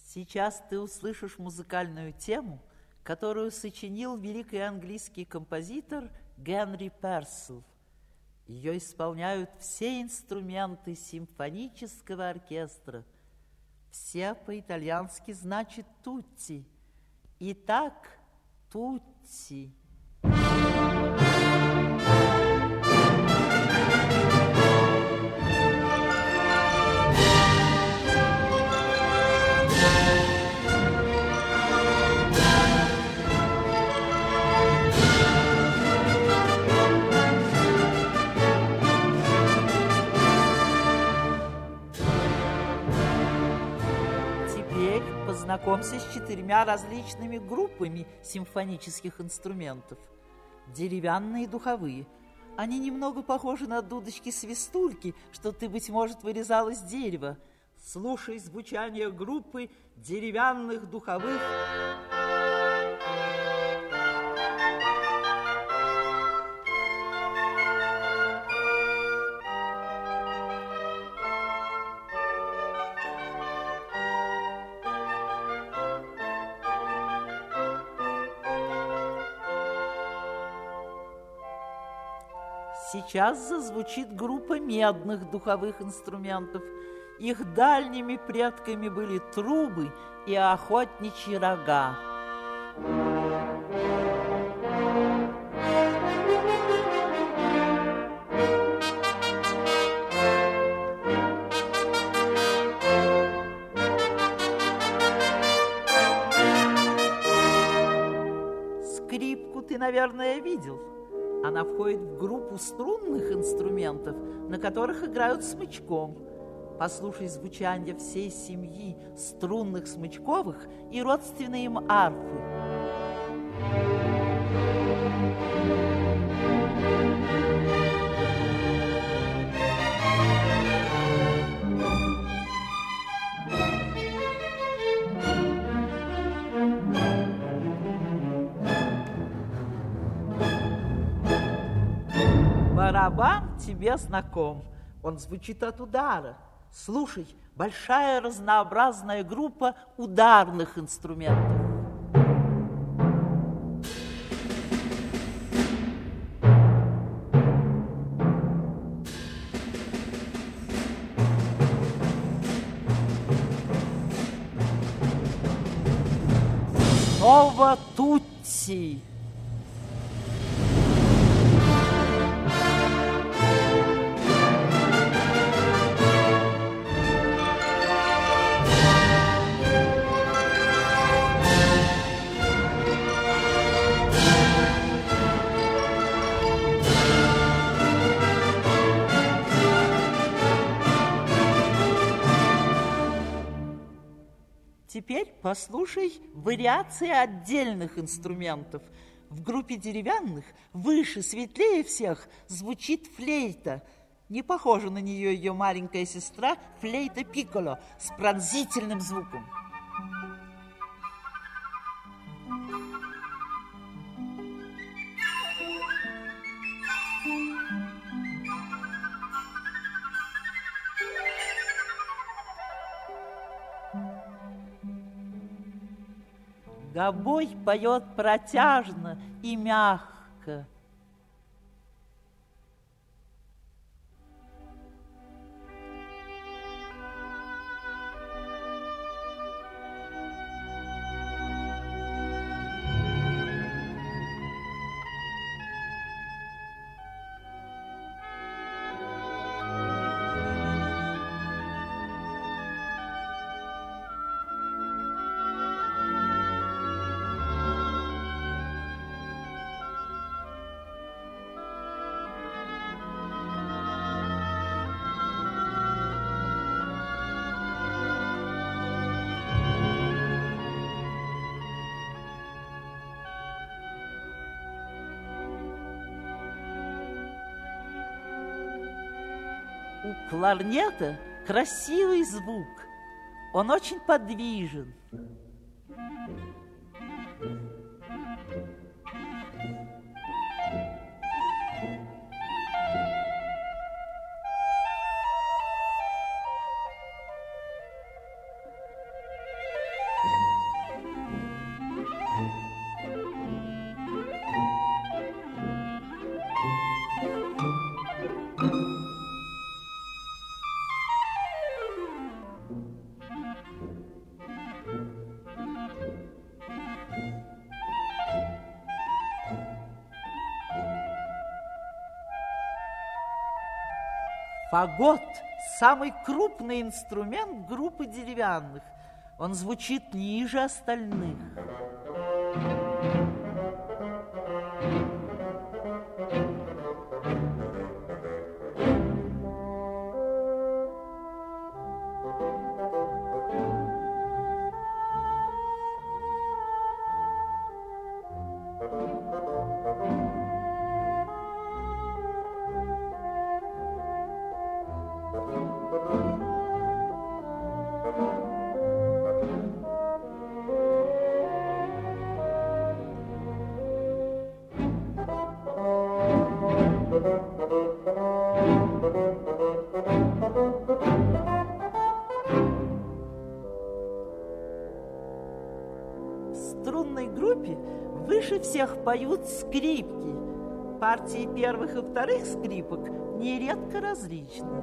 Сейчас ты услышишь музыкальную тему, которую сочинил великий английский композитор Генри Персел. Ее исполняют все инструменты симфонического оркестра. Все по-итальянски значит «тутти». Итак, «тутти». Теперь познакомься с 4 различными группами симфонических инструментов. Деревянные духовые. Они немного похожи на дудочки-свистульки, что ты, быть может, вырезал из дерева. Слушай звучание группы деревянных духовых. Сейчас зазвучит группа медных духовых инструментов. Их дальними предками были трубы и охотничьи рога. Скрипку ты, наверное, видел. Она входит в группу струнных инструментов, на которых играют смычком. Послушай звучание всей семьи струнных смычковых и родственной им арфы. Барабан тебе знаком. Он звучит от удара. Слушай, большая разнообразная группа ударных инструментов. Снова тутти. Теперь послушай вариации отдельных инструментов. В группе деревянных выше, светлее всех звучит флейта. Не похожа на нее ее маленькая сестра флейта пикколо с пронзительным звуком. Гобой поет протяжно и мягко. У кларнета красивый звук. Он очень подвижен. Фагот – самый крупный инструмент группы деревянных. Он звучит ниже остальных. В струнной группе выше всех поют скрипки. Партии первых и вторых скрипок нередко различны.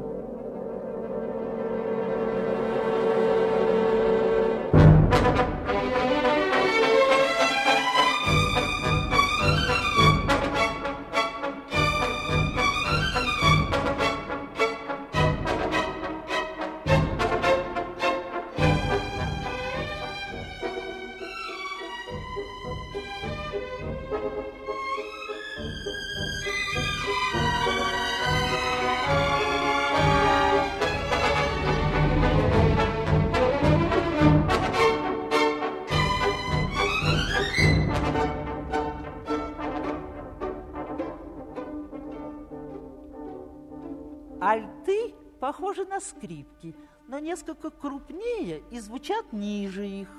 Альты похожи на скрипки, но несколько крупнее и звучат ниже их.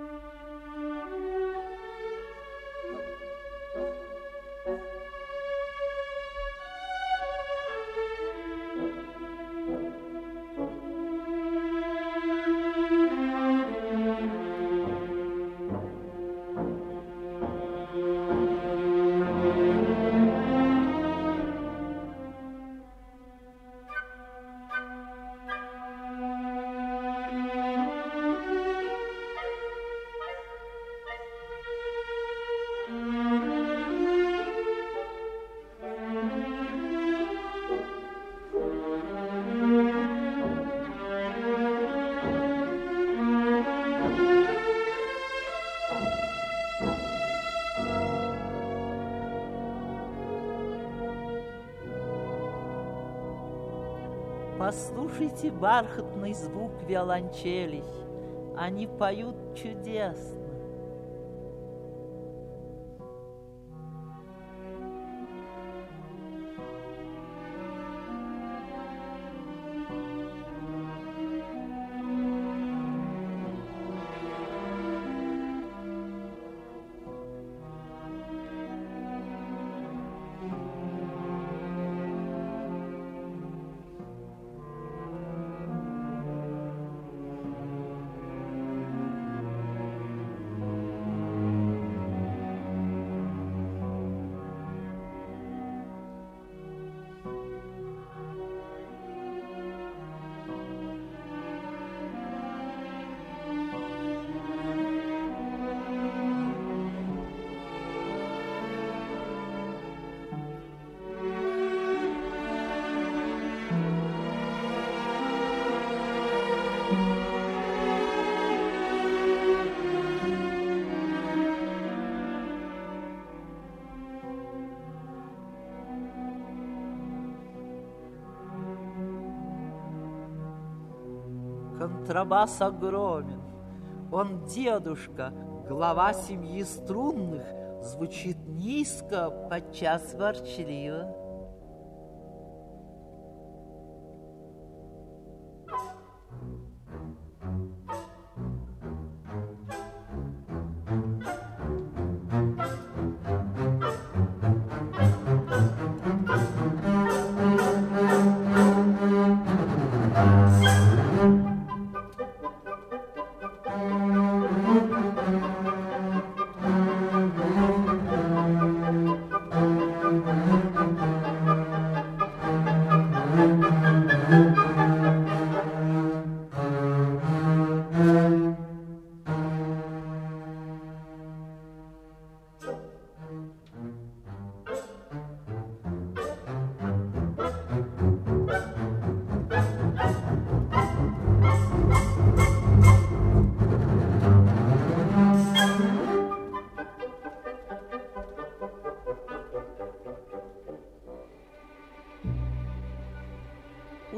Послушайте бархатный звук виолончелей. Они поют чудесно. Контрабас огромен. Он дедушка, глава семьи струнных, звучит низко, подчас ворчливо.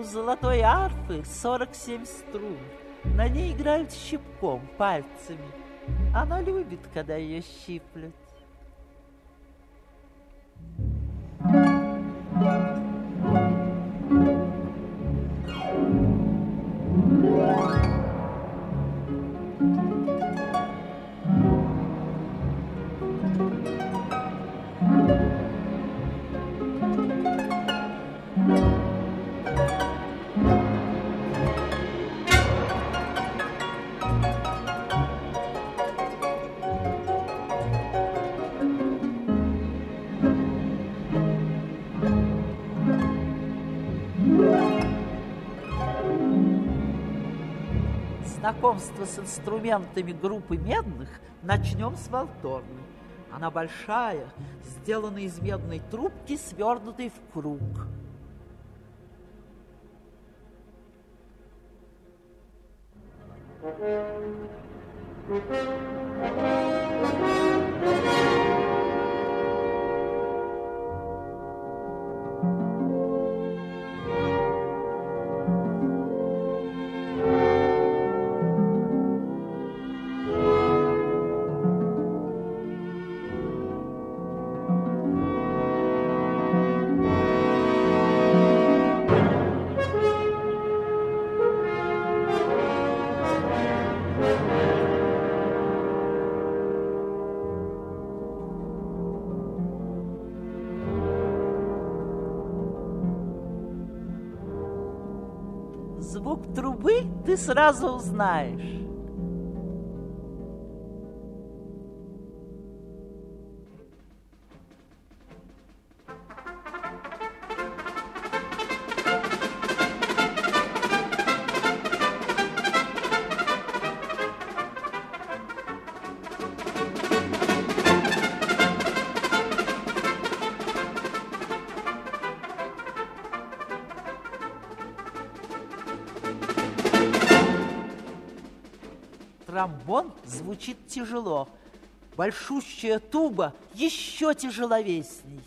золотой арфы 47 струн. На ней играют щипком, пальцами. Она любит, когда ее щиплют. Знакомство с инструментами группы медных начнем с валторны. Она большая, сделана из медной трубки, свернутой в круг. Звук трубы ты сразу узнаешь. Тромбон звучит тяжело. Большущая туба еще тяжеловесней.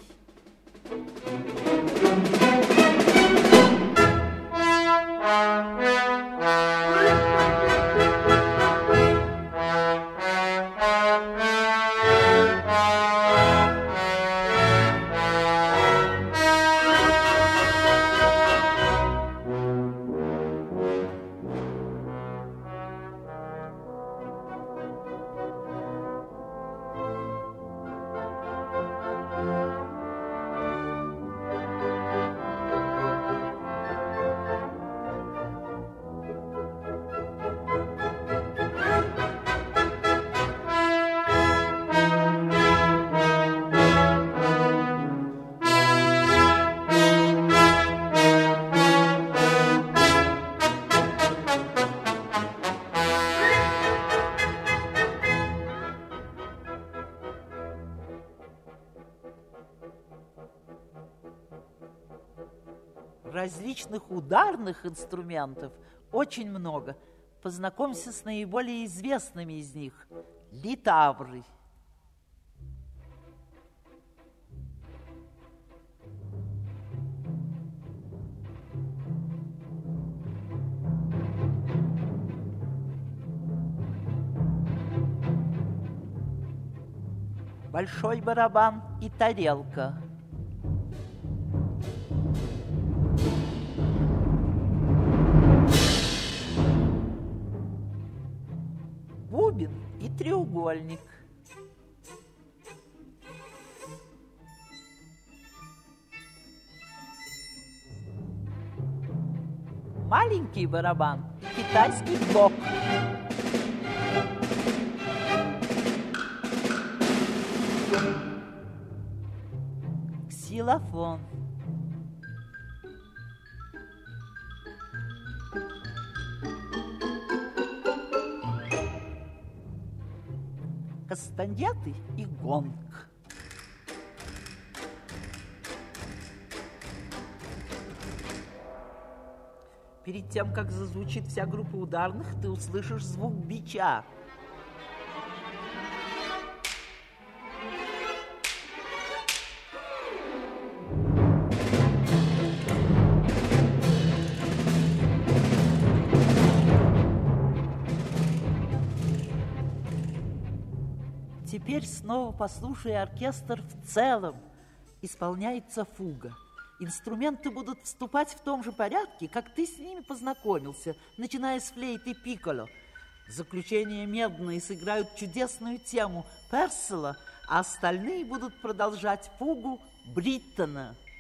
Различных ударных инструментов очень много. Познакомься с наиболее известными из них. Литавры. Большой барабан и тарелка. Бубен и треугольник. Маленький барабан и китайский блок. Ксилофон. Кастаньеты и гонг. Перед тем, как зазвучит вся группа ударных, ты услышишь звук бича. Теперь снова послушай оркестр в целом. Исполняется фуга. Инструменты будут вступать в том же порядке, как ты с ними познакомился, начиная с флейты пикколо. В заключение медные сыграют чудесную тему Перселла, а остальные будут продолжать фугу Бриттона.